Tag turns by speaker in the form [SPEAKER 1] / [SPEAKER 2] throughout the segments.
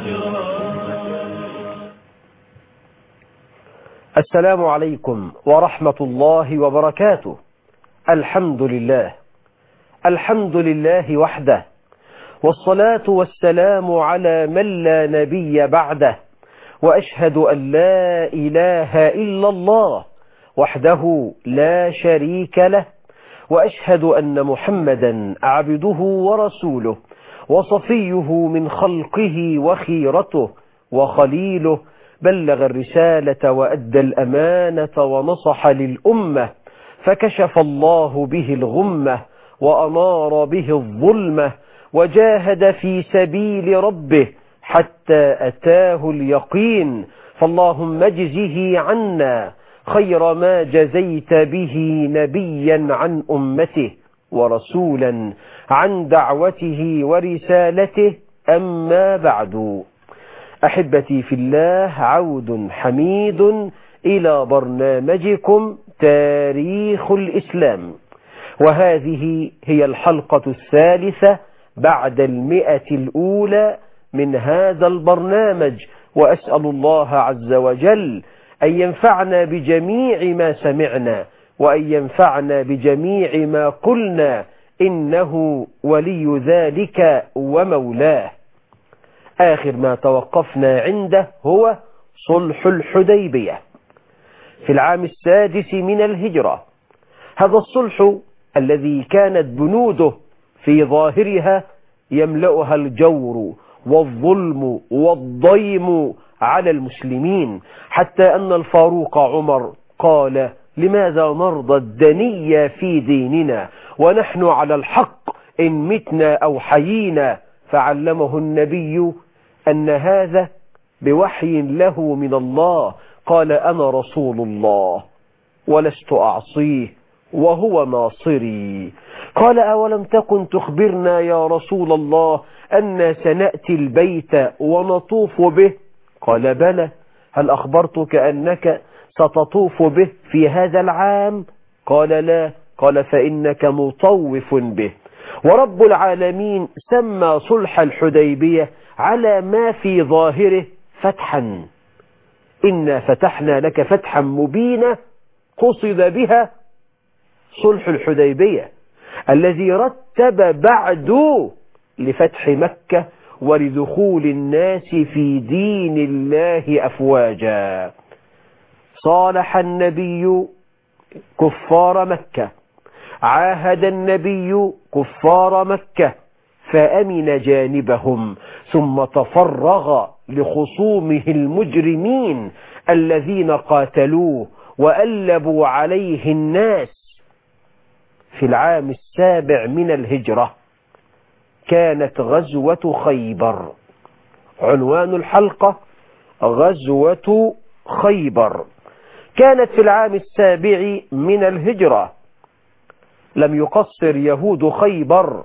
[SPEAKER 1] السلام عليكم ورحمة الله وبركاته. الحمد لله، الحمد لله وحده، والصلاة والسلام على من لا نبي بعده، وأشهد أن لا إله إلا الله وحده لا شريك له، وأشهد أن محمدا عبده ورسوله وصفيه من خلقه وخيرته وخليله، بلغ الرسالة وأدى الأمانة ونصح للأمة، فكشف الله به الغمة وأنار به الظلمة، وجاهد في سبيل ربه حتى أتاه اليقين. فاللهم اجزه عنا خير ما جزيت به نبيا عن أمته ورسولا عن دعوته ورسالته. أما بعد، أحبتي في الله، عود حميد إلى برنامجكم تاريخ الإسلام، وهذه هي الحلقة الثالثة بعد 100 الأولى من هذا البرنامج، وأسأل الله عز وجل أن ينفعنا بجميع ما سمعنا، وأن ينفعنا بجميع ما قلنا، إنه ولي ذلك ومولاه. آخر ما توقفنا عنده هو صلح الحديبية في العام 6 من الهجرة. هذا الصلح الذي كانت بنوده في ظاهرها يملأها الجور والظلم والضيم على المسلمين، حتى أن الفاروق عمر قال: لماذا نرضى الدنيا في ديننا ونحن على الحق إن متنا أو حيينا؟ فعلمه النبي أن هذا بوحي له من الله، قال: أنا رسول الله ولست أعصيه وهو ناصري. قال: أولم تكن تخبرنا يا رسول الله أن سنأتي البيت ونطوف به؟ قال: بلى. هل أخبرتك أنك ستطوف به في هذا العام؟ قال: لا. قال: فإنك مطوف به. ورب العالمين سمى صلح الحديبية على ما في ظاهره فتحا. إنا فتحنا لك فتحا مبينا، قصد بها صلح الحديبية الذي رتب بعد لفتح مكة ولدخول الناس في دين الله أفواجا. صالح النبي كفار مكة، عاهد النبي كفار مكة، فأمن جانبهم، ثم تفرغ لخصومه المجرمين الذين قاتلوه وألبوا عليه الناس. في العام 7 من الهجرة كانت غزوة خيبر. عنوان الحلقة: غزوة خيبر. كانت في العام 7 من الهجرة. لم يقصر يهود خيبر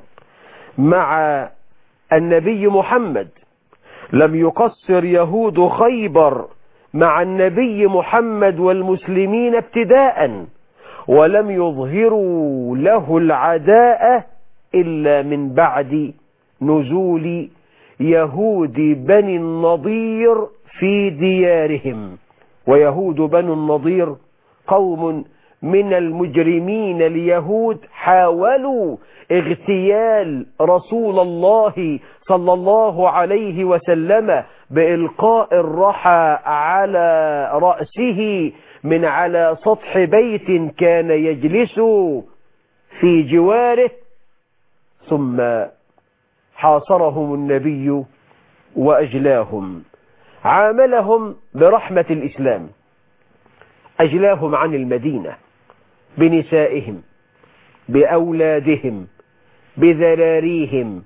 [SPEAKER 1] مع النبي محمد، لم يقصر يهود خيبر مع النبي محمد والمسلمين ابتداء، ولم يظهروا له العداء إلا من بعد نزول يهود بني النضير في ديارهم. ويهود بني النضير قوم من المجرمين اليهود حاولوا اغتيال رسول الله صلى الله عليه وسلم بإلقاء الرحى على رأسه من على سطح بيت كان يجلس في جواره، ثم حاصرهم النبي وأجلاهم. عاملهم برحمة الإسلام، أجلاهم عن المدينة بنسائهم، بأولادهم، بذراريهم،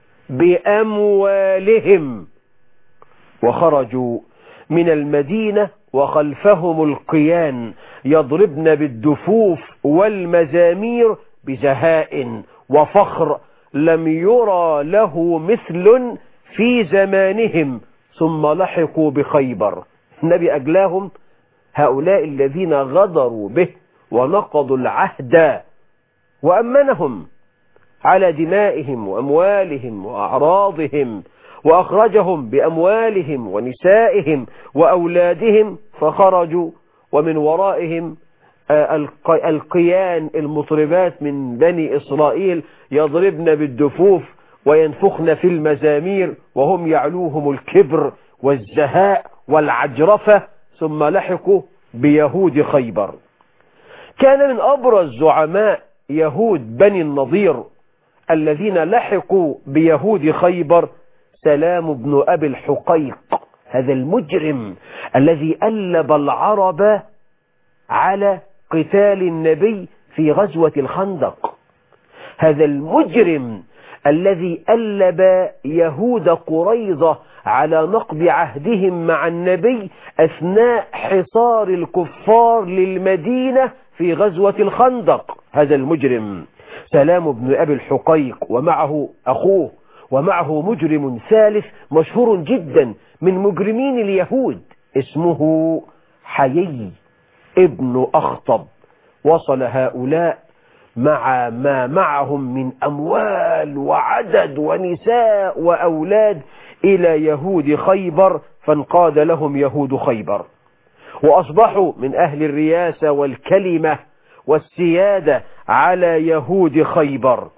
[SPEAKER 1] بأموالهم، وخرجوا من المدينة وخلفهم القيان يضربن بالدفوف والمزامير بزهاء وفخر لم يرى له مثل في زمانهم. ثم لحقوا بخيبر. النبي أجلاهم، هؤلاء الذين غدروا به ونقضوا العهد، وأمنهم على دمائهم وأموالهم وأعراضهم، وأخرجهم بأموالهم ونسائهم وأولادهم فخرجوا، ومن ورائهم القيان المطربات من بني إسرائيل يضربن بالدفوف وينفخن في المزامير، وهم يعلوهم الكبر والزهاء والعجرفة. ثم لحقوا بيهود خيبر. كان من أبرز زعماء يهود بني النضير الذين لحقوا بيهود خيبر سلام بن أبي الحقيق، هذا المجرم الذي ألب العرب على قتال النبي في غزوة الخندق، هذا المجرم الذي ألب يهود قريظة على نقض عهدهم مع النبي أثناء حصار الكفار للمدينة في غزوة الخندق، هذا المجرم سلام بن أبي الحقيق، ومعه أخوه، ومعه مجرم ثالث مشهور جدا من مجرمين اليهود اسمه حيي ابن أخطب. وصل هؤلاء مع ما معهم من أموال وعدد ونساء وأولاد إلى يهود خيبر، فانقاد لهم يهود خيبر وأصبحوا من أهل الرياسة والكلمة والسيادة على يهود خيبر.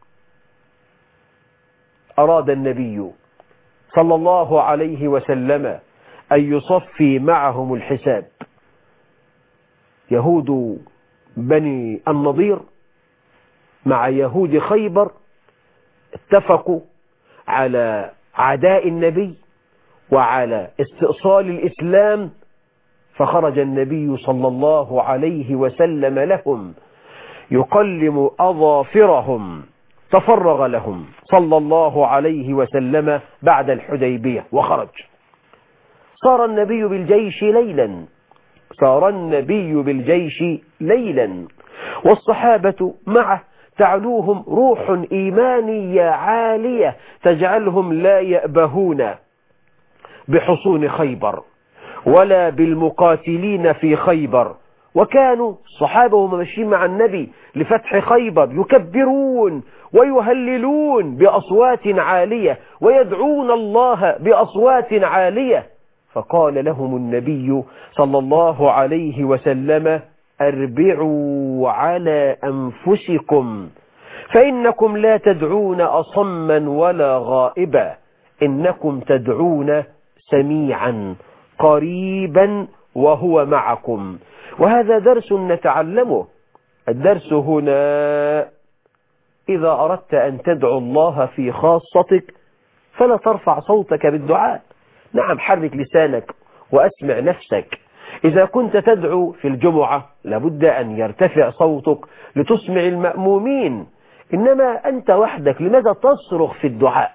[SPEAKER 1] أراد النبي صلى الله عليه وسلم أن يصفي معهم الحساب. يهود بني النضير مع يهود خيبر اتفقوا على عداء النبي وعلى استئصال الإسلام، فخرج النبي صلى الله عليه وسلم لهم يقلم أظافرهم، تفرغ لهم صلى الله عليه وسلم بعد الحديبية وخرج. صار النبي بالجيش ليلا والصحابة معه تعلوهم روح إيمانية عالية تجعلهم لا يأبهون بحصون خيبر ولا بالمقاتلين في خيبر. وكانوا الصحابة وهم ماشيين مع النبي لفتح خيبر يكبرون ويهللون بأصوات عالية ويدعون الله بأصوات عالية. فقال لهم النبي صلى الله عليه وسلم: أربعوا على أنفسكم فإنكم لا تدعون أصما ولا غائبا، إنكم تدعون سميعا قريبا وهو معكم. وهذا درس نتعلمه. الدرس هنا: إذا أردت أن تدعو الله في خاصتك فلا ترفع صوتك بالدعاء. نعم، حرك لسانك وأسمع نفسك. إذا كنت تدعو في الجمعة لابد أن يرتفع صوتك لتسمع المأمومين، إنما أنت وحدك لماذا تصرخ في الدعاء؟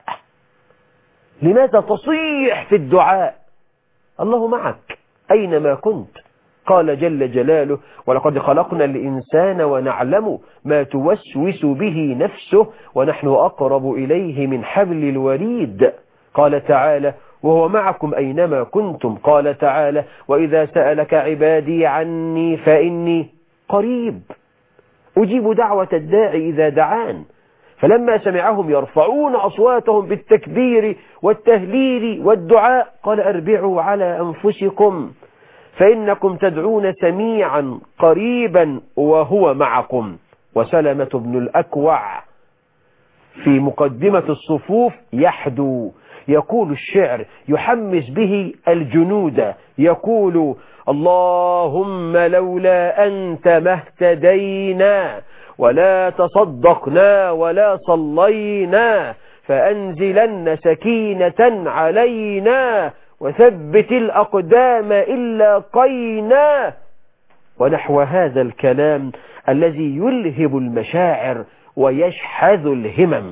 [SPEAKER 1] لماذا تصيح في الدعاء؟ الله معك أينما كنت. قال جل جلاله: ولقد خلقنا الإنسان ونعلم ما توسوس به نفسه ونحن أقرب إليه من حبل الوريد. قال تعالى: وهو معكم أينما كنتم. قال تعالى: وإذا سألك عبادي عني فإني قريب أجيب دعوة الداعي إذا دعان. فلما سمعهم يرفعون أصواتهم بالتكبير والتهليل والدعاء قال: أربعوا على أنفسكم فإنكم تدعون سميعا قريبا وهو معكم. وسلمة بن الأكوع في مقدمة الصفوف يحدو، يقول الشعر يحمس به الجنود، يقول: اللهم لولا أنت ما اهتدينا ولا تصدقنا ولا صلينا، فأنزلن سكينة علينا وثبت الأقدام إلا قينا. ونحو هذا الكلام الذي يلهب المشاعر ويشحذ الهمم.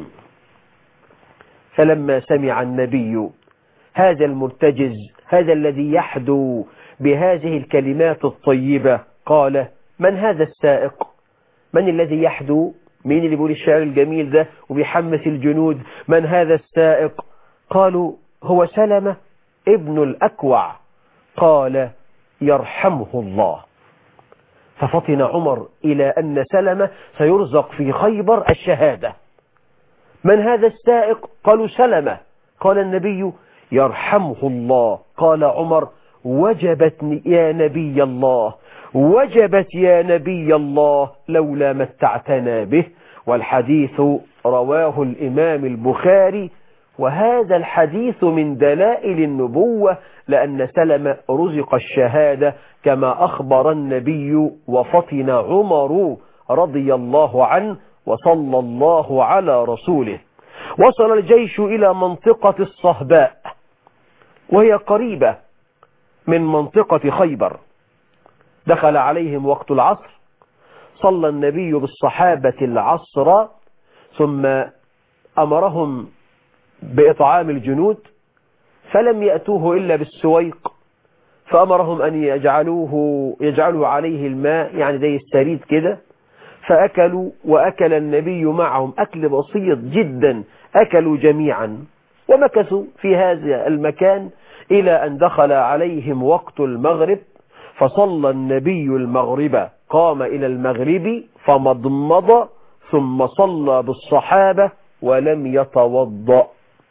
[SPEAKER 1] فلما سمع النبي هذا المرتجز، هذا الذي يحدو بهذه الكلمات الطيبة، قال: من هذا السائق؟ من الذي يحدو؟ مين اللي بيقول الشعر الجميل ده وبيحمس الجنود؟ من هذا السائق؟ قالوا: هو سلمة ابن الأكوع. قال: يرحمه الله. ففطن عمر إلى أن سلمة سيرزق في خيبر الشهادة. من هذا السائق؟ قالوا: سلمة. قال النبي يرحمه الله. قال عمر وجبت يا نبي الله، وجبت يا نبي الله لولا متعتنا به. والحديث رواه الإمام البخاري. وهذا الحديث من دلائل النبوة، لأن سلمة رزق الشهادة كما أخبر النبي، وفطن عمر رضي الله عنه وصلى الله على رسوله. وصل الجيش إلى منطقة الصهباء، وهي قريبة من منطقة خيبر. دخل عليهم وقت العصر، صلى النبي بالصحابة العصر، ثم أمرهم بإطعام الجنود، فلم يأتوه إلا بالسويق، فأمرهم أن يجعلوا عليه الماء، يعني زي السريد كده، فأكلوا، وأكل النبي معهم أكل بسيط جدا، أكلوا جميعا ومكثوا في هذا المكان إلى أن دخل عليهم وقت المغرب، فصلى النبي المغرب، قام إلى المغرب فمضمض، ثم صلى بالصحابة ولم يتوضأ.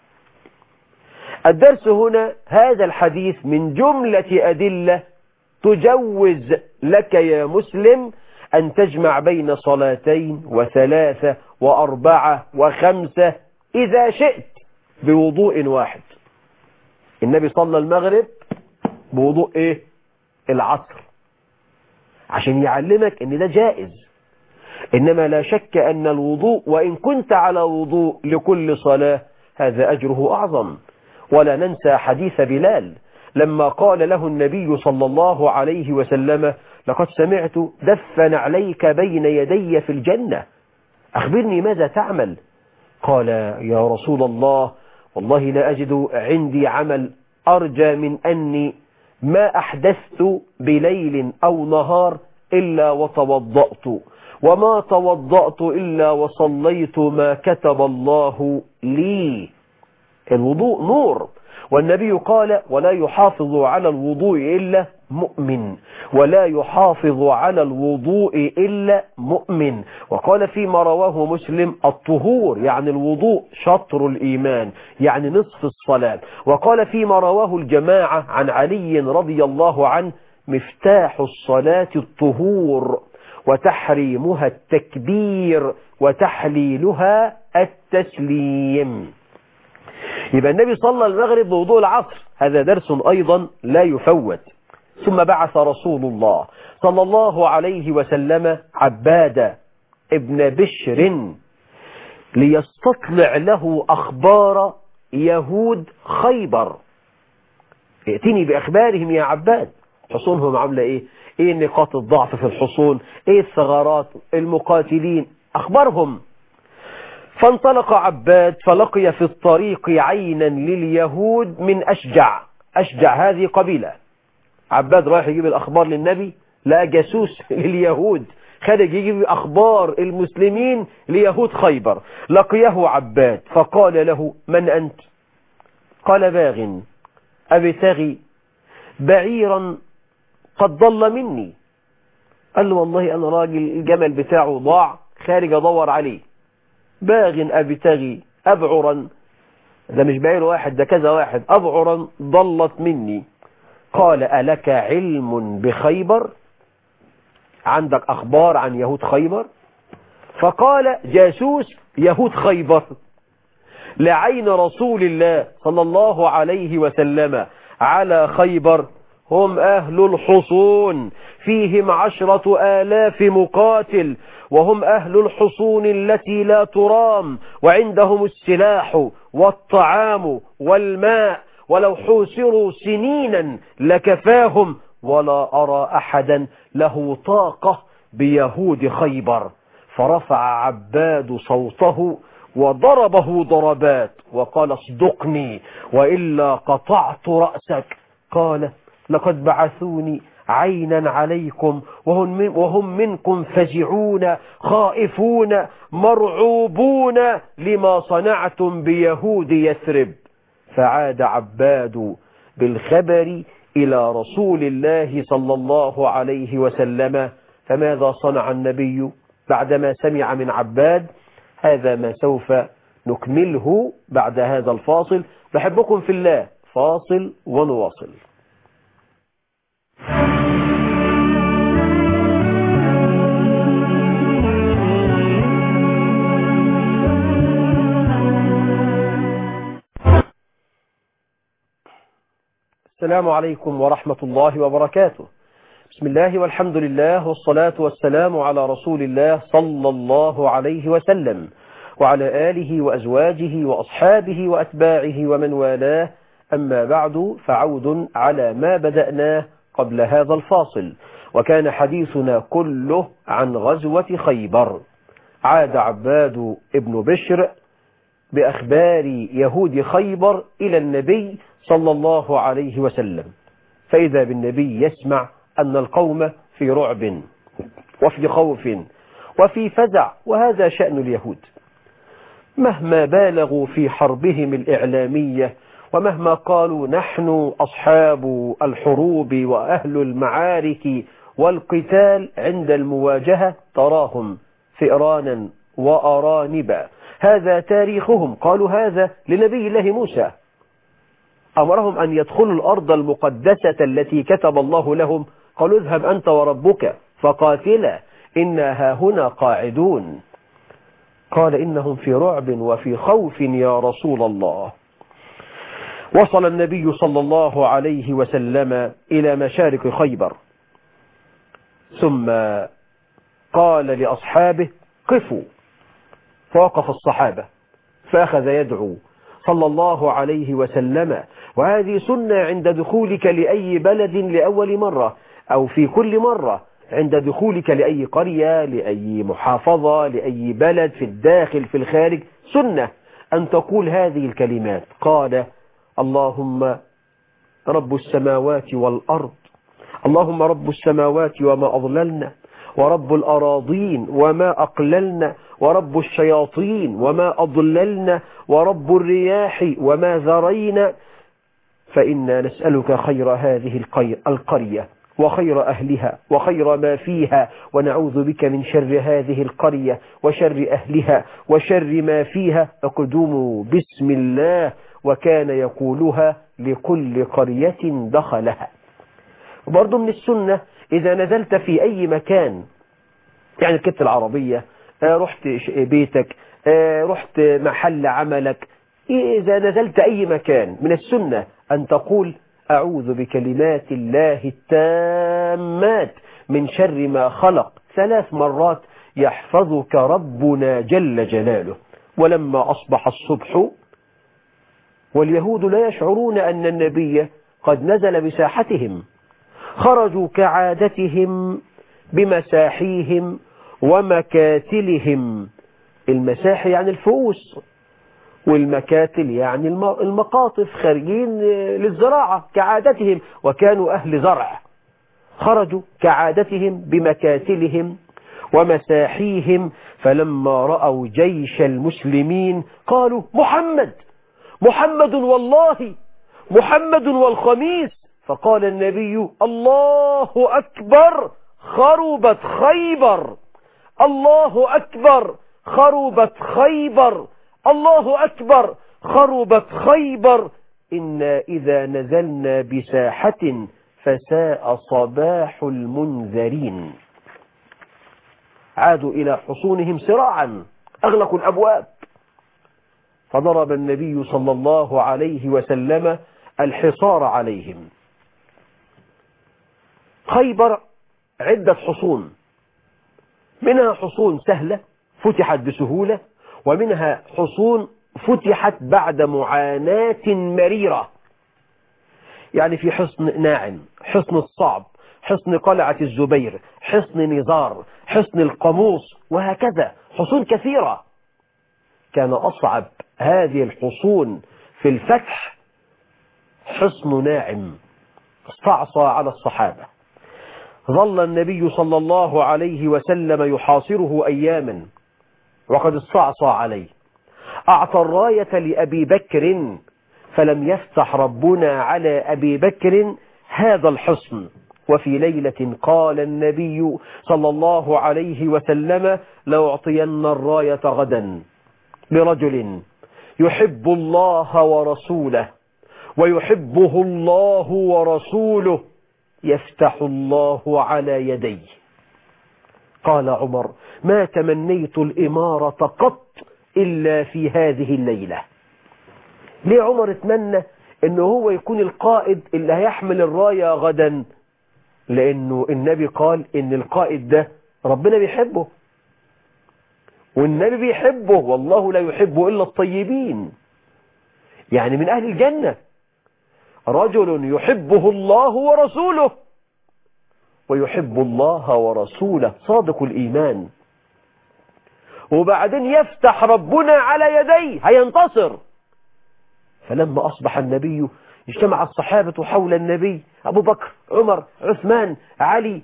[SPEAKER 1] الدرس هنا، هذا الحديث من جملة أدلة تجوز لك يا مسلم أن تجمع بين صلاتين وثلاثة وأربعة وخمسة إذا شئت بوضوء واحد. النبي صلى المغرب بوضوء إيه؟ العصر، عشان يعلمك أن ده جائز. إنما لا شك أن الوضوء، وإن كنت على وضوء لكل صلاة، هذا أجره أعظم. ولا ننسى حديث بلال لما قال له النبي صلى الله عليه وسلم لقد سمعت دفن عليك بين يدي في الجنة، أخبرني ماذا تعمل؟ قال يا رسول الله والله لا أجد عندي عمل أرجى من أني ما أحدثت بليل أو نهار إلا وتوضأت، وما توضأت إلا وصليت ما كتب الله لي. الوضوء نور، والنبي قال ولا يحافظ على الوضوء إلا مؤمن، ولا يحافظ على الوضوء إلا مؤمن. وقال فيما رواه مسلم الطهور يعني الوضوء شطر الإيمان، يعني نصف الصلاة. وقال فيما رواه الجماعة عن علي رضي الله عنه مفتاح الصلاة الطهور، وتحريمها التكبير، وتحليلها التسليم. يبقى النبي صلى المغرب بوضوء العصر، هذا درس أيضا لا يفوت. ثم بعث رسول الله صلى الله عليه وسلم عباد ابن بشر ليستطلع له أخبار يهود خيبر. ائتني بأخبارهم يا عباد، حصونهم عاملة إيه؟ إيه نقاط الضعف في الحصون؟ إيه الثغرات؟ المقاتلين، أخبارهم. فانطلق عباد فلقي في الطريق عينا لليهود من أشجع. أشجع هذه قبيلة. عباد رايح يجيب الأخبار للنبي، لا جاسوس لليهود، خارج يجيب أخبار المسلمين ليهود خيبر. لقيه عباد فقال له من أنت؟ قال باغ أبتغي بعيرا قد ضل مني. قال له والله أنا راجل الجمل بتاعه ضاع، خارج أدور عليه. باغ أبتغي أبعرا، ده مش بعير واحد، ده كذا واحد، أبعرا ضلت مني. قال ألك علم بخيبر؟ عندك أخبار عن يهود خيبر؟ فقال جاسوس يهود خيبر لعين رسول الله صلى الله عليه وسلم على خيبر هم أهل الحصون، فيهم 10,000 مقاتل، وهم أهل الحصون التي لا ترام، وعندهم السلاح والطعام والماء، ولو حوسروا سنينا لكفاهم، ولا أرى أحدا له طاقة بيهود خيبر. فرفع عباد صوته وضربه ضربات وقال اصدقني وإلا قطعت رأسك. قال لقد بعثوني عينا عليكم وهم منكم فزعون خائفون مرعوبون لما صنعتم بيهود يثرب. فعاد عباد بالخبر إلى رسول الله صلى الله عليه وسلم. فماذا صنع النبي بعدما سمع من عباد؟ هذا ما سوف نكمله بعد هذا الفاصل. بحبكم في الله. فاصل ونواصل. السلام عليكم ورحمة الله وبركاته. بسم الله والحمد لله والصلاة والسلام على رسول الله صلى الله عليه وسلم وعلى آله وأزواجه وأصحابه وأتباعه ومن والاه. أما بعد، فعود على ما بدأناه قبل هذا الفاصل، وكان حديثنا كله عن غزوة خيبر. عاد عباد ابن بشر بأخبار يهود خيبر إلى النبي صلى الله عليه وسلم، فإذا بالنبي يسمع أن القوم في رعب وفي خوف وفي فزع، وهذا شأن اليهود مهما بالغوا في حربهم الإعلامية، ومهما قالوا نحن أصحاب الحروب وأهل المعارك والقتال، عند المواجهة تراهم فئرانا وأرانبا. هذا تاريخهم. قالوا هذا لنبي الله موسى، أمرهم أن يدخلوا الأرض المقدسة التي كتب الله لهم. قالوا اذهب أنت وربك فقاتلا إنا هاهنا قاعدون. قال إنهم في رعب وفي خوف يا رسول الله. وصل النبي صلى الله عليه وسلم إلى مشارق خيبر، ثم قال لأصحابه قفوا، فوقف الصحابة فأخذ يدعو صلى الله عليه وسلم. وهذه سنة عند دخولك لأي بلد لأول مرة، أو في كل مرة عند دخولك لأي قرية، لأي محافظة، لأي بلد في الداخل في الخارج، سنة أن تقول هذه الكلمات. قال اللهم رب السماوات والأرض، اللهم رب السماوات وما أضللنا، ورب الأراضين وما أقللنا، ورب الشياطين وما أضللنا، ورب الرياح وما ذرينا، فإنا نسألك خير هذه القرية وخير أهلها وخير ما فيها، ونعوذ بك من شر هذه القرية وشر أهلها وشر ما فيها. اقدموا بسم الله، وكان يقولها لكل قرية دخلها. وبرضو من السنة إذا نزلت في أي مكان، يعني ركبت العربية، رحت بيتك، رحت محل عملك، إذا نزلت أي مكان، من السنة أن تقول أعوذ بكلمات الله التامات من شر ما خلق 3 مرات، يحفظك ربنا جل جلاله. ولما أصبح الصبح واليهود لا يشعرون أن النبي قد نزل بساحتهم، خرجوا كعادتهم بمساحيهم ومكاتلهم. المساحي يعني الفؤوس، والمكاتل يعني المقاطف، خارجين للزراعة كعادتهم، وكانوا أهل زرع. خرجوا كعادتهم بمكاتلهم ومساحيهم، فلما رأوا جيش المسلمين قالوا محمد، محمد والله، محمد والخميس. فقال النبي الله أكبر خربت خيبر، الله أكبر خربت خيبر، الله أكبر خربت خيبر. إنا إذا نزلنا بساحة فساء صباح المنذرين. عادوا إلى حصونهم سراعا، أغلقوا الأبواب، فضرب النبي صلى الله عليه وسلم الحصار عليهم. خيبر عدة حصون، منها حصون سهلة فتحت بسهولة، ومنها حصون فتحت بعد معاناة مريرة. يعني في حصن ناعم، حصن الصعب، حصن قلعة الزبير، حصن نزار، حصن القاموس، وهكذا حصون كثيرة. كان أصعب هذه الحصون في الفتح حصن ناعم، استعصى على الصحابة. ظل النبي صلى الله عليه وسلم يحاصره أياما وقد استعصى عليه. أعطى الراية لأبي بكر، فلم يفتح ربنا على أبي بكر هذا الحصن. وفي ليلة قال النبي صلى الله عليه وسلم لأعطين الراية غدا لرجل يحب الله ورسوله ويحبه الله ورسوله يفتح الله على يديه. قال عمر: ما تمنيت الإمارة قط إلا في هذه الليلة. ليه عمر اتمنى انه هو يكون القائد اللي هيحمل الراية غدا؟ لانه النبي قال ان القائد ده ربنا بيحبه، والنبي بيحبه، والله لا يحب إلا الطيبين، يعني من أهل الجنة. رجل يحبه الله ورسوله ويحب الله ورسوله، صادق الإيمان، وبعدين يفتح ربنا على يديه، هينتصر. فلما أصبح النبي اجتمع الصحابة حول النبي، أبو بكر، عمر، عثمان، علي،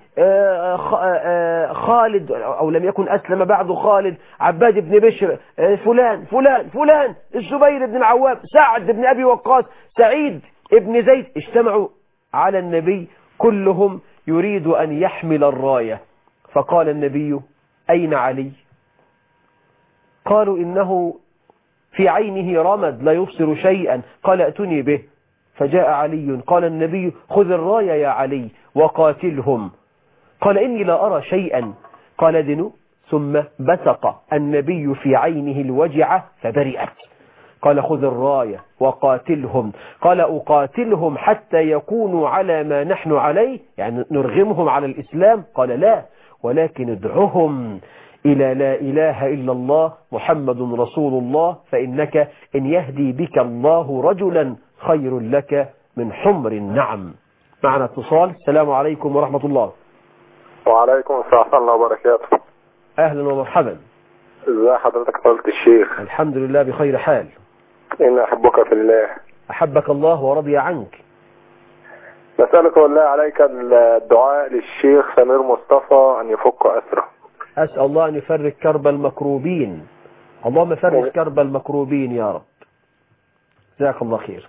[SPEAKER 1] خالد، أو لم يكن أسلم بعد خالد، عباد بن بشر، فلان فلان فلان، الزبير بن العوام، سعد بن أبي وقاص، سعيد بن زيد، اجتمعوا على النبي، كلهم يريد أن يحمل الراية. فقال النبي: أين علي؟ قالوا: إنه في عينه رمد لا يبصر شيئا. قال: ائتني به. فجاء علي. قال النبي: خذ الراية يا علي وقاتلهم. قال: إني لا أرى شيئا. قال: ادنوا. ثم بصق النبي في عينه الوجعة فبرئت. قال: خذ الراية وقاتلهم. قال: أقاتلهم حتى يكونوا على ما نحن عليه، يعني نرغمهم على الإسلام؟ قال: لا، ولكن ادعهم إلى لا إله إلا الله محمد رسول الله، فإنك إن يهدي بك الله رجلا خير لك من حمر النعم. معنا اتصال. السلام عليكم ورحمة الله.
[SPEAKER 2] وعليكم السلام ورحمة الله وبركاته.
[SPEAKER 1] أهلا ومرحبا.
[SPEAKER 2] ازي حضرتك فضيلة الشيخ؟
[SPEAKER 1] الحمد لله بخير حال.
[SPEAKER 2] إني أحبك في الله.
[SPEAKER 1] أحبك الله ورضي عنك.
[SPEAKER 2] نسألك والله عليك الدعاء للشيخ سمير مصطفى أن يفك أسره.
[SPEAKER 1] أسأل الله أن يفرج كرب المكروبين. اللهم فرج كرب المكروبين يا رب. جزاك الله خير.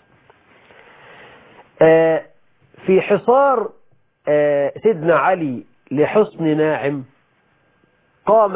[SPEAKER 1] في حصار سيدنا علي لحصن ناعم، قام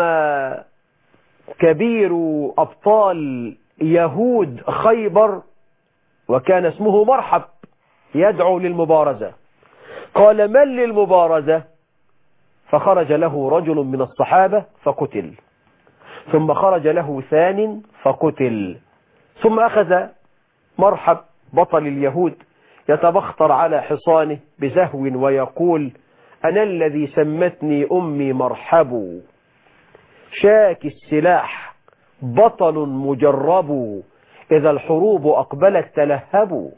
[SPEAKER 1] كبير أبطال يهود خيبر، وكان اسمه مرحب، يدعو للمبارزة. قال: من للمبارزة؟ فخرج له رجل من الصحابة فقتل، ثم خرج له ثان فقتل، ثم أخذ مرحب بطل اليهود يتبختر على حصانه بزهو ويقول: أنا الذي سمتني أمي مرحب، شاك السلاح بطل مجرب، إذا الحروب أقبلت تلهب.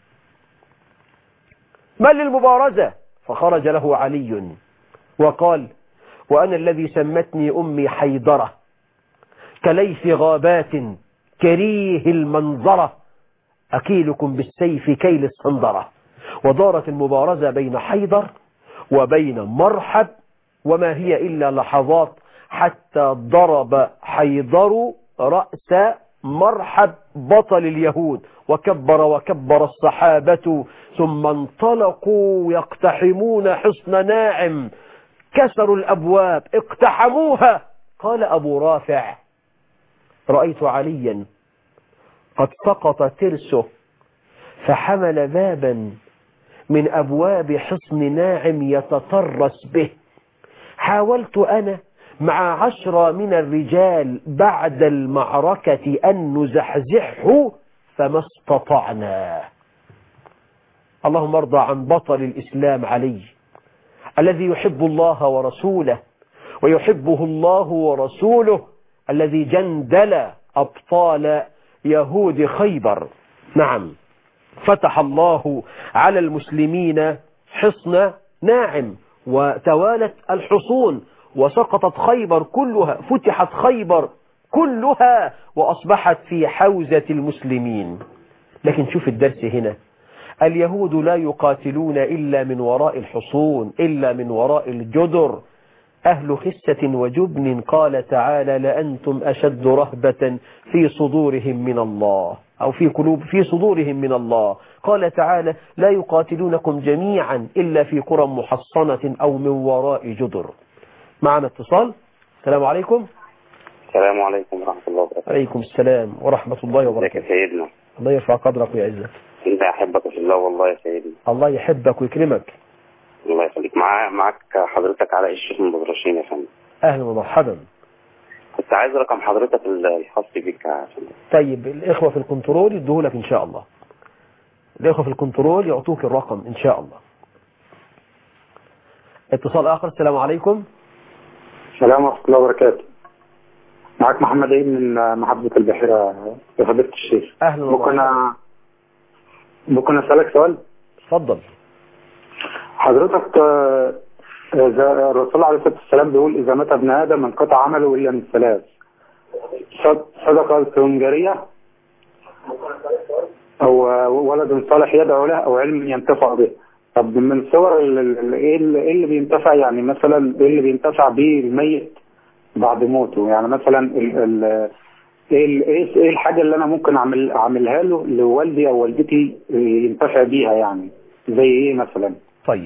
[SPEAKER 1] من للمبارزة؟ فخرج له علي وقال: وأنا الذي سمتني أمي حيدرة، كليث غابات كريه المنظرة، أكيلكم بالسيف كيل الصندرة. ودارت المبارزة بين حيدر وبين مرحب، وما هي إلا لحظات، حتى ضرب حيدر رأس مرحب بطل اليهود، وكبر الصحابة، ثم انطلقوا يقتحمون حصن ناعم، كسروا الأبواب، اقتحموها. قال أبو رافع: رأيت عليا قد سقط ترسه فحمل بابا من أبواب حصن ناعم يتطرس به، حاولت أنا مع 10 من الرجال بعد المعركة أن نزحزحه فما استطعنا. اللهم ارضى عن بطل الإسلام علي، الذي يحب الله ورسوله ويحبه الله ورسوله، الذي جندل أبطال يهود خيبر. نعم، فتح الله على المسلمين حصن ناعم، وتوالت الحصون، وسقطت خيبر كلها، فتحت خيبر كلها، وأصبحت في حوزة المسلمين. لكن شوف الدرس هنا، اليهود لا يقاتلون إلا من وراء الحصون، إلا من وراء الجدر، أهل خسة وجبن. قال تعالى: لأنتم أشد رهبة في صدورهم من الله، أو في صدورهم من الله. قال تعالى: لا يقاتلونكم جميعا إلا في قرى محصنة أو من وراء جدر. معنا اتصال. السلام عليكم.
[SPEAKER 3] السلام عليكم ورحمة الله وبركاته.
[SPEAKER 1] عليكم السلام ورحمة الله
[SPEAKER 3] ازيك
[SPEAKER 1] وبركاته.
[SPEAKER 3] يا سيدنا؟
[SPEAKER 1] الله يرفع قدرك ويعزك.
[SPEAKER 3] انت احبك في الله والله يا سيدنا.
[SPEAKER 1] الله يحبك ويكرمك.
[SPEAKER 3] الله يخليك. معاك حضرتك علاء الشيخ من بدرشين يا فندم.
[SPEAKER 1] اهلا ومرحبا.
[SPEAKER 3] كنت عايز رقم حضرتك الخاص بيك يا فندم.
[SPEAKER 1] طيب الاخوة في الكنترول يدوهولك ان شاء الله. الاخوة في الكنترول يعطوك الرقم ان شاء الله. اتصال اخر. السلام عليكم.
[SPEAKER 4] السلام ورحمة الله وبركاته. معك محمد عيد من محافظة البحيرة يا فضيلة الشيخ.
[SPEAKER 1] اهلا ومرحبا.
[SPEAKER 4] ممكن اسألك سؤال؟
[SPEAKER 1] اتفضل.
[SPEAKER 4] حضرتك الرسول عليه الصلاة والسلام بيقول إذا مات ابن آدم انقطع عمله إلا من ثلاث: صدقة جارية، أو ولد صالح يدعو له، أو علم ينتفع به. طب من صور إيه اللي بينتفع، يعني مثلا إيه اللي بينتفع به الميت بعد موته؟ يعني مثلا ايه الحاجة اللي انا ممكن اعملها له لوالدي او والدتي ينتفع بيها، يعني زي ايه مثلا؟
[SPEAKER 1] طيب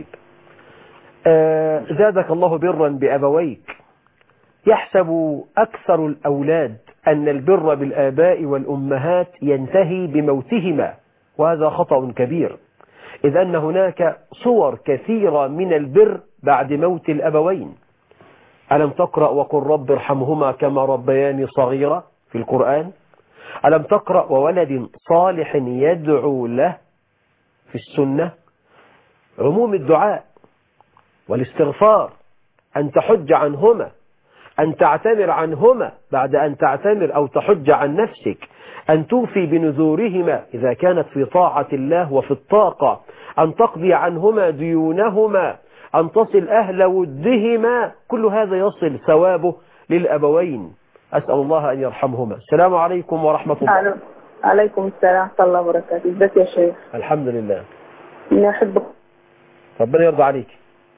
[SPEAKER 1] زادك الله برا بأبويك. يحسب أكثر الأولاد أن البر بالآباء والأمهات ينتهي بموتهما، وهذا خطأ كبير، إذ أن هناك صور كثيرة من البر بعد موت الأبوين. ألم تقرأ وقل رب ارحمهما كما ربياني صغيرة في القرآن؟ ألم تقرأ وولد صالح يدعو له في السنة؟ عموم الدعاء والاستغفار، أن تحج عنهما، أن تعتمر عنهما بعد أن تعتمر أو تحج عن نفسك، أن توفي بنذورهما إذا كانت في طاعة الله وفي الطاقة، أن تقضي عنهما ديونهما، أن تصل أهل ودهما، كل هذا يصل ثوابه للأبوين. أسأل الله أن يرحمهما. السلام عليكم ورحمة الله.
[SPEAKER 5] عليكم السلام ورحمة الله وبركاته. ازيك يا شيخ؟
[SPEAKER 1] الحمد لله.
[SPEAKER 5] إني أحبك.
[SPEAKER 1] ربنا يرضى عليك.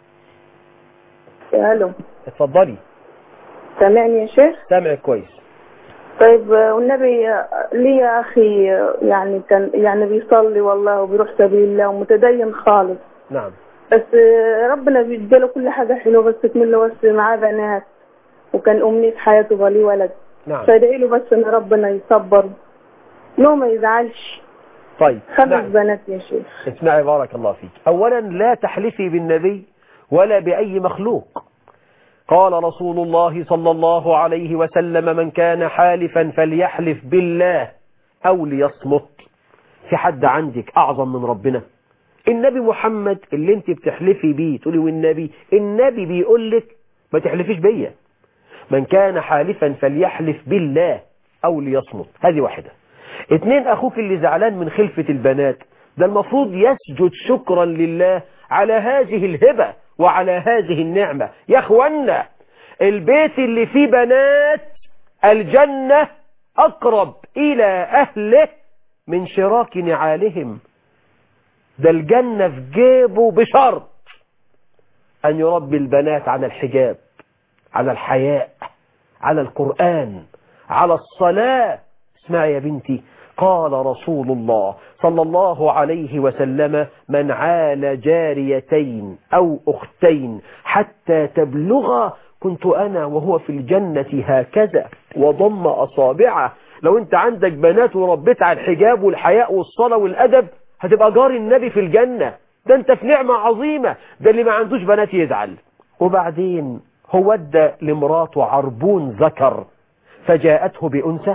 [SPEAKER 5] الو.
[SPEAKER 1] اتفضلي.
[SPEAKER 5] سامعني يا شيخ؟
[SPEAKER 1] سامعك كويس.
[SPEAKER 5] طيب والنبي لي يا أخي يعني كان بيصلي والله وبيروح سبيل الله ومتدين خالص.
[SPEAKER 1] نعم.
[SPEAKER 5] بس ربنا بيديله كل حاجة حلوة، بس تكمل له بس معاه بنات، وكان أمنية حياته بلي ولد.
[SPEAKER 1] نعم.
[SPEAKER 5] فادعي له بس إن ربنا يصبر، إنه ما يزعلش.
[SPEAKER 1] طيب
[SPEAKER 5] 5 بنات يا شيخ.
[SPEAKER 1] اسمعي بارك الله فيك. أولا لا تحلفي بالنبي ولا بأي مخلوق. قال رسول الله صلى الله عليه وسلم: من كان حالفا فليحلف بالله أو ليصمت. في حد عندك أعظم من ربنا؟ النبي محمد اللي انت بتحلفي بيه تقولي النبي بيقول لك ما تحلفيش بيا. من كان حالفا فليحلف بالله أو ليصمت. هذه واحدة. 2، أخوك اللي زعلان من خلفة البنات ده المفروض يسجد شكرا لله على هذه الهبة وعلى هذه النعمة. يا اخوانا، البيت اللي فيه بنات الجنة أقرب إلى أهله من شراك نعالهم. ده الجنة في جيبه بشرط أن يربي البنات على الحجاب، على الحياء، على القرآن، على الصلاة. اسمعي يا بنتي، قال رسول الله صلى الله عليه وسلم: من عال جاريتين أو أختين حتى تبلغا كنت أنا وهو في الجنة هكذا، وضم أصابعه. لو أنت عندك بنات وربيت على الحجاب والحياء والصلاة والأدب هتبقى جار النبي في الجنة. ده أنت في نعمة عظيمة. ده اللي ما عندوش بنات يزعل. وبعدين هو ادى لمراته عربون ذكر فجاءته بأنثى.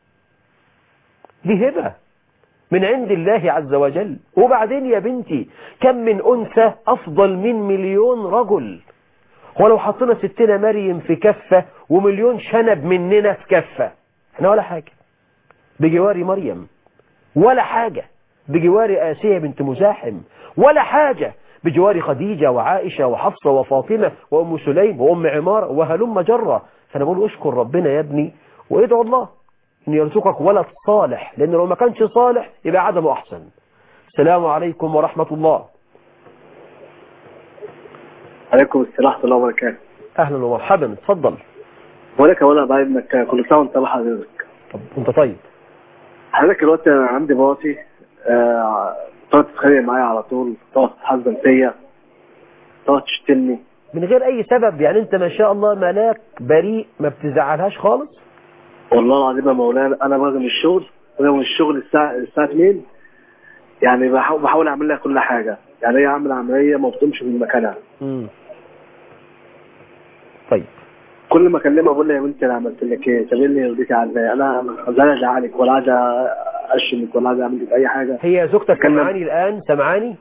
[SPEAKER 1] دي هبة من عند الله عز وجل. وبعدين يا بنتي، كم من أنثى أفضل من مليون رجل. ولو حطينا ستنا مريم في كفة ومليون شنب مننا في كفة، احنا ولا حاجة بجوار مريم، ولا حاجة بجوار آسيا بنت مزاحم، ولا حاجة بجوار خديجة وعائشة وحفصة وفاطمة وأم سليم وأم عمار وهلم جرة. فأنا بقول اشكر ربنا يا ابني وادعو الله أن يرزقك ولد صالح، لأن لو ما كانش صالح يبقى عدمه أحسن. السلام عليكم ورحمة الله.
[SPEAKER 6] عليكم السلام ورحمة الله وبركاته.
[SPEAKER 1] أهلا ومرحبا. اتفضل.
[SPEAKER 6] ولك ولا بعد انك كل سنة وانت بحضرتك.
[SPEAKER 1] طب انت طيب.
[SPEAKER 6] حضرتك دلوقتي انا عندي مراتي تقعد تتخانق معايا على طول، تقعد تحزن فيا، تقعد تشتمني
[SPEAKER 1] من غير أي سبب. يعني أنت ما شاء الله ملاك بريء ما بتزعلهاش خالص؟
[SPEAKER 6] والله العظيم يا مولانا انا باجي من الشغل، الساعه 2، يعني بحاول اعمل لها كل حاجه، يعني هي عامله عمليه ما بتقومش من مكانها.
[SPEAKER 1] طيب
[SPEAKER 6] كل ما اكلمها بقول لها يا بنتي انا عملت لك ايه؟ طب ايه اللي يرضيك عني؟ انا لا عايز ازعلك ولا عايز اشمك ولا عايز اعمل لك اي حاجه.
[SPEAKER 1] هي زوجتك سمعاني الان؟ سمعاني؟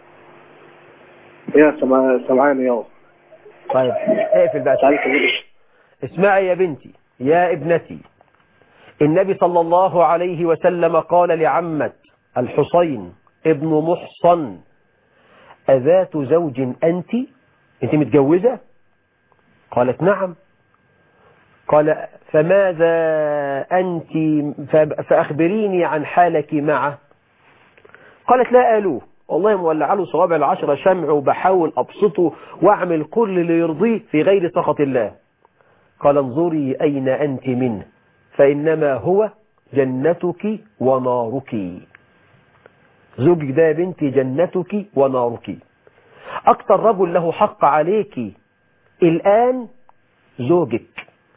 [SPEAKER 6] هي سمعاني اه.
[SPEAKER 1] طيب اقفل بقى. اسمعي يا بنتي يا ابنتي، النبي صلى الله عليه وسلم قال لعمة الحسين ابن محصن: أذات زوج أنت متجوزة؟ قالت نعم. قال فماذا أنت؟ فأخبريني عن حالك معه. قالت لا ألوه، والله مولع له صوابع العشرة شمع وبحاول أبسطه وأعمل كل اللي يرضيه في غير سخط الله. قال انظري أين أنت منه، فإنما هو جنتك ونارك. زوجك ده يا بنتي جنتك ونارك. أكثر رجل له حق عليك الآن زوجك،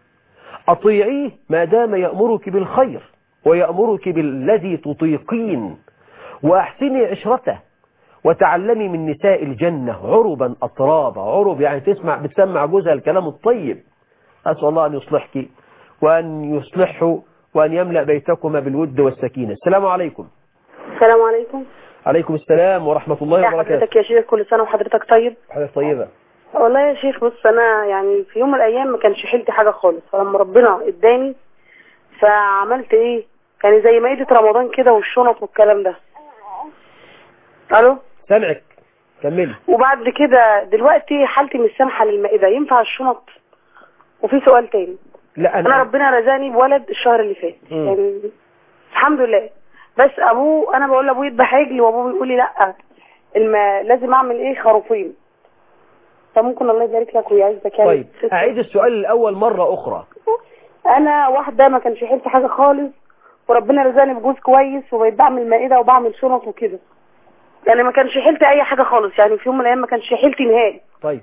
[SPEAKER 1] أطيعيه ما دام يأمرك بالخير ويأمرك بالذي تطيقين، وأحسني عشرته وتعلمي من نساء الجنة عربا أطرابا. عرب يعني بتسمع جوزها الكلام الطيب. أسأل الله أن يصلحك وأن يصلحه وأن يملأ بيتكما بالود والسكينة. السلام عليكم.
[SPEAKER 7] السلام عليكم.
[SPEAKER 1] عليكم السلام ورحمة الله وبركاته.
[SPEAKER 7] حضرتك يا شيخ كل سنة وحضرتك طيب.
[SPEAKER 1] حضرتك طيبة.
[SPEAKER 7] والله يا شيخ بص، أنا يعني في يوم من الأيام ما كانش حيلتي حاجة خالص، فلما ربنا اداني فعملت إيه؟ يعني زي مائدة رمضان كده والشنط والكلام ده. ألو؟
[SPEAKER 1] سامعك، كملي.
[SPEAKER 7] وبعد كده دلوقتي حالتي مش سامحة للمائدة، ينفع الشنط؟ وفي سؤال تاني.
[SPEAKER 1] لا
[SPEAKER 7] أنا ربنا رزقني بولد الشهر اللي فات، يعني الحمد لله. بس أبوه، أنا بقول لأبوه يذبح عجل وأبوه بيقول لي لأ لازم أعمل إيه؟ خروفين. فممكن الله يبارك لك ويعزك يعني.
[SPEAKER 1] طيب أعيد السؤال الأول مرة أخرى.
[SPEAKER 7] أنا واحدة ما كانش حيلتي حاجة خالص، وربنا رزقني بجوز كويس وبقيت بعمل مائدة وبعمل شنط وكده، يعني ما كانش حيلتي أي حاجة خالص، يعني في يوم من الأيام ما كانش حيلتي نهائي.
[SPEAKER 1] طيب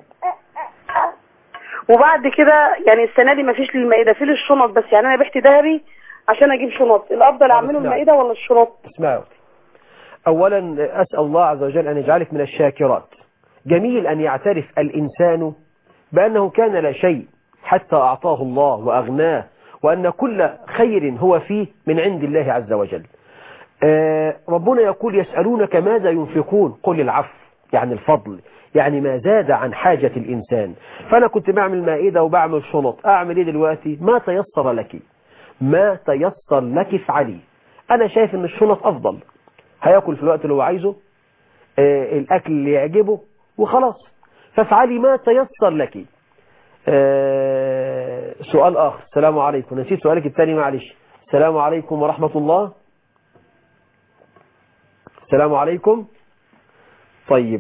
[SPEAKER 7] وبعد كده يعني السنة دي ما فيش للمائدة، في للشنط بس، يعني أنا بحت ذهبي عشان أجيب شنط. الأفضل أعمله المائدة ولا الشنط؟
[SPEAKER 1] اسمعوا، أولا أسأل الله عز وجل أن يجعلك من الشاكرات. جميل أن يعترف الإنسان بأنه كان لا شيء حتى أعطاه الله وأغناه، وأن كل خير هو فيه من عند الله عز وجل. ربنا يقول يسألونك ماذا ينفقون، قل العفو، يعني الفضل، يعني ما زاد عن حاجة الإنسان. فأنا كنت بعمل مائدة وبعمل شنط، أعمل إيه دلوقتي؟ ما تيسر لك، ما تيسر لك افعلي. أنا شايف أن الشنط أفضل، هيأكل في الوقت اللي هو عايزه، الأكل اللي يعجبه وخلاص، فافعلي ما تيسر لك. سؤال آخر. السلام عليكم، نسيت سؤالك الثاني معلش. السلام عليكم ورحمة الله. السلام عليكم. طيب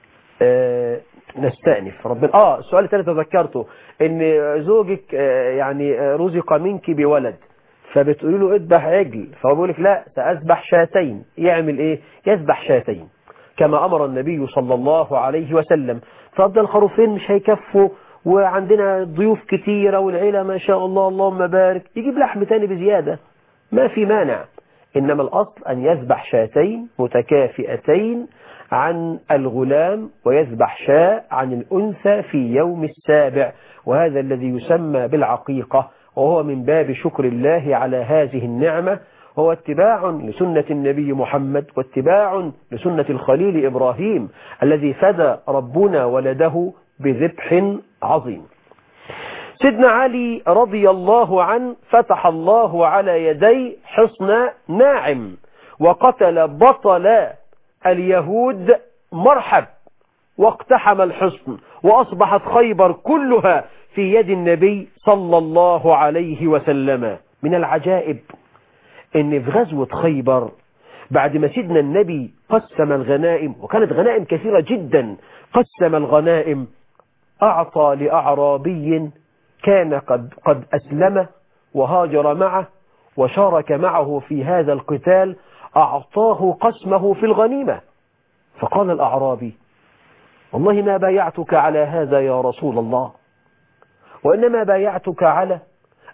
[SPEAKER 1] نستأنف ربنا. السؤال الثاني تذكرته، ان زوجك يعني رزق منك بولد، فبتقولي له اذبح عجل، فهو بيقول لك لا سأذبح شاتين. يعمل ايه؟ يذبح شاتين كما امر النبي صلى الله عليه وسلم. فأفضل الخروفين مش هيكفوا، وعندنا ضيوف كتيرة والعيلة ما شاء الله اللهم بارك، يجيب لحم تاني بزيادة، ما في مانع. إنما الأصل أن يذبح شاتين متكافئتين عن الغلام، ويذبح شاء عن الأنثى في يوم السابع، وهذا الذي يسمى بالعقيقة، وهو من باب شكر الله على هذه النعمة، هو اتباع لسنة النبي محمد، واتباع لسنة الخليل إبراهيم الذي فدى ربنا ولده بذبح عظيم. سيدنا علي رضي الله عنه فتح الله على يدي حصن ناعم، وقتل بطل اليهود مرحب، واقتحم الحصن، وأصبحت خيبر كلها في يد النبي صلى الله عليه وسلم. من العجائب ان في غزوة خيبر بعد ما سيدنا النبي قسم الغنائم، وكانت غنائم كثيرة جدا، قسم الغنائم، أعطى لأعرابي كان قد أسلم وهاجر معه وشارك معه في هذا القتال، أعطاه قسمه في الغنيمة. فقال الأعرابي والله ما بايعتك على هذا يا رسول الله، وإنما بايعتك على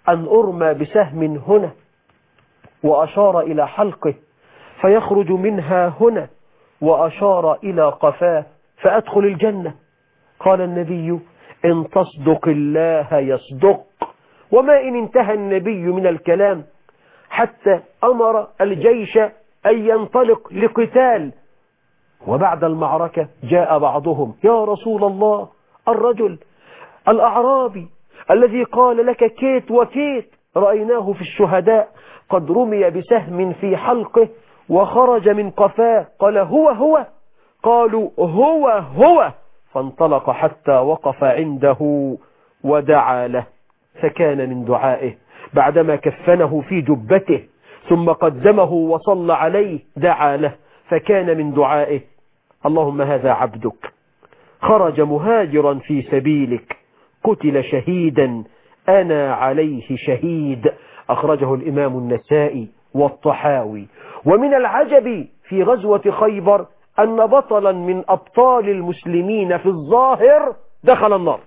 [SPEAKER 1] أن أرمى بسهم هنا، وأشار إلى حلقه فيخرج منها هنا، وأشار إلى قفاه فأدخل الجنة. قال النبي: إن تصدق الله يصدق. وما إن انتهى النبي من الكلام حتى أمر الجيش أن ينطلق لقتال. وبعد المعركة جاء بعضهم: يا رسول الله، الرجل الأعرابي الذي قال لك كيت وكيت رأيناه في الشهداء قد رمي بسهم في حلقه وخرج من قفاه. قال: هو؟ قالوا: هو. فانطلق حتى وقف عنده ودعا له. فكان من دعائه بعدما كفنه في جبته ثم قدمه وصلى عليه دعا له، فكان من دعائه: اللهم هذا عبدك خرج مهاجرا في سبيلك قتل شهيدا أنا عليه شهيد. أخرجه الإمام النسائي والطحاوي. ومن العجب في غزوة خيبر أن بطلا من أبطال المسلمين في الظاهر دخل النار.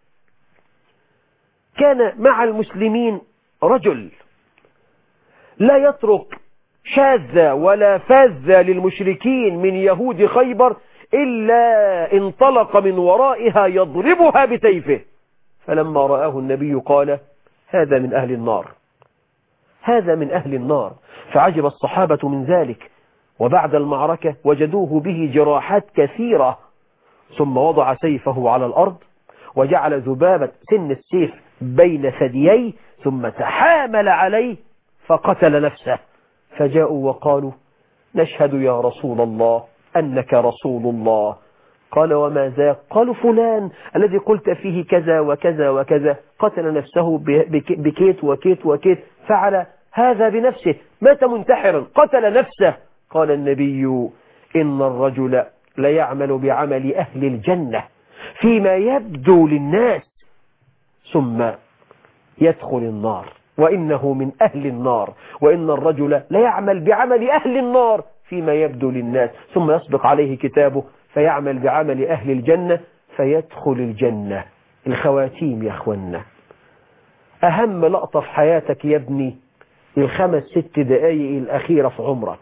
[SPEAKER 1] كان مع المسلمين رجل لا يترك شاذة ولا فاذة للمشركين من يهود خيبر إلا انطلق من ورائها يضربها بسيفه. فلما رآه النبي قال: هذا من أهل النار، هذا من أهل النار. فعجب الصحابة من ذلك. وبعد المعركة وجدوه به جراحات كثيرة، ثم وضع سيفه على الأرض وجعل ذبابة سن السيف بين ثدييه ثم تحامل عليه فقتل نفسه. فجاءوا وقالوا: نشهد يا رسول الله أنك رسول الله. قال: وما ذاك؟ قالوا: فلان الذي قلت فيه كذا وكذا وكذا قتل نفسه بكيت وكيت وكيت، فعل هذا بنفسه، مات منتحرا، قتل نفسه. قال النبي: إن الرجل ليعمل بعمل أهل الجنة فيما يبدو للناس ثم يدخل النار، وإنه من أهل النار. وإن الرجل ليعمل بعمل أهل النار فيما يبدو للناس ثم يسبق عليه كتابه فيعمل بعمل أهل الجنة فيدخل الجنة. الخواتيم يا أخوانا، أهم لقطة في حياتك يا ابني 5-6 دقائق الأخيرة في عمرك.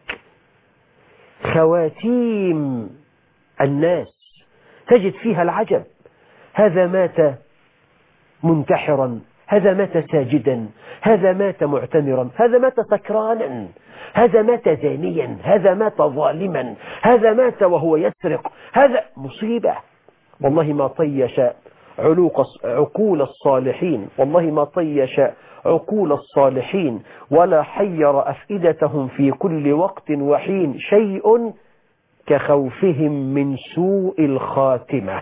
[SPEAKER 1] خواتيم الناس تجد فيها العجب. هذا مات منتحرا، هذا مات ساجدا، هذا مات معتمرا، هذا مات سكرانا، هذا مات زانيا، هذا مات ظالما، هذا مات وهو يسرق. هذا مصيبة. والله ما طيش عقول الصالحين، والله ما طيش عقول الصالحين ولا حير أفئدتهم في كل وقت وحين شيء كخوفهم من سوء الخاتمة.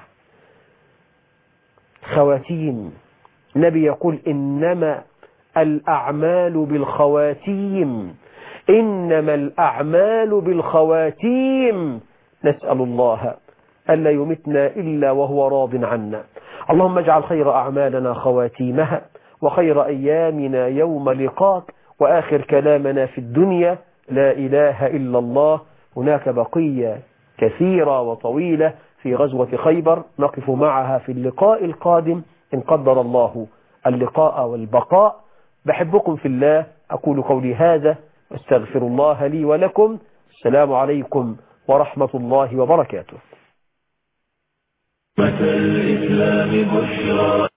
[SPEAKER 1] خواتيم. النبي يقول: إنما الأعمال بالخواتيم، إنما الأعمال بالخواتيم. نسأل الله ألا يمتنا إلا وهو راض عنا. اللهم اجعل خير أعمالنا خواتيمها، وخير أيامنا يوم لقاك، وآخر كلامنا في الدنيا لا إله إلا الله. هناك بقية كثيرة وطويلة في غزوة خيبر نقف معها في اللقاء القادم إن قدر الله اللقاء والبقاء. بحبكم في الله. أقول قولي هذا واستغفر الله لي ولكم. السلام عليكم ورحمة الله وبركاته.